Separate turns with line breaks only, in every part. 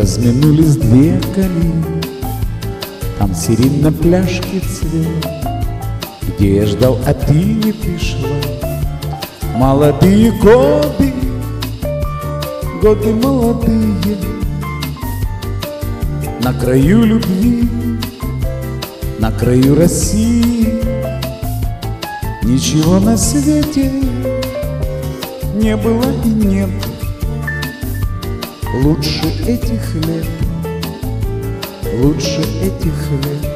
Разминулись две колеи, там сирень на пляжке цвет, где я ждал, а ты не пришла. Молодые годы, годы молодые, на краю любви, на краю России. Ничего на свете не было и нет лучше этих лет, лучше этих лет.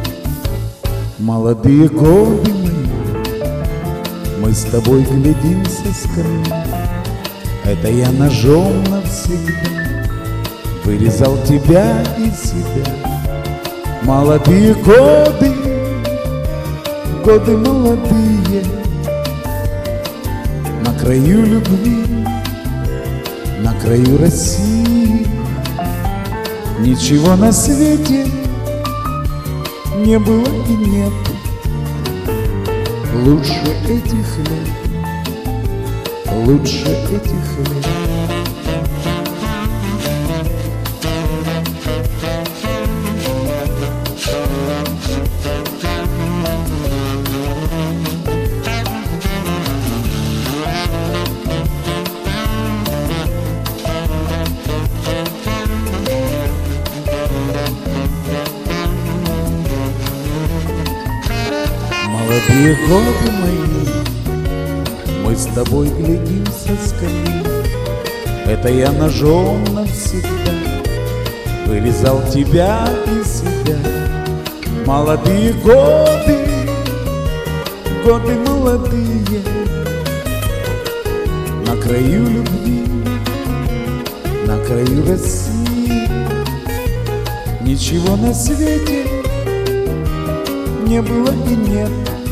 Молодые годы мои, мы с тобой глядимся с края. Это я ножом навсегда вырезал тебя и себя. Молодые годы, годы молодые, на краю любви, на краю России. Ничего на свете не было и нет лучше этих лет, лучше этих лет. Молодые годы мои, мы с тобой глядимся с колеи. Это я ножом навсегда вырезал тебя и себя. Молодые годы, годы молодые, на краю любви, на краю России. Ничего на свете не было и нет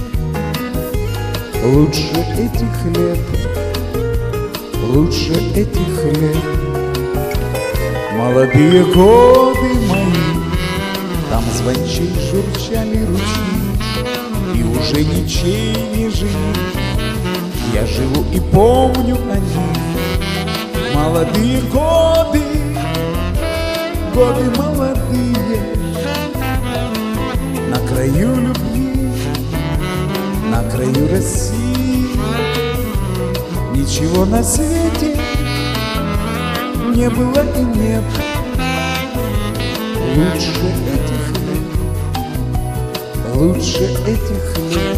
лучше этих лет, лучше этих лет. Молодые годы мои, там звончей журчали ручьи, и уже ничей не живут. Я живу и помню о них. Молодые годы, годы молодые, на краю любви, на краю России. Ничего на свете не было и нет лучше этих лет, лучше этих лет.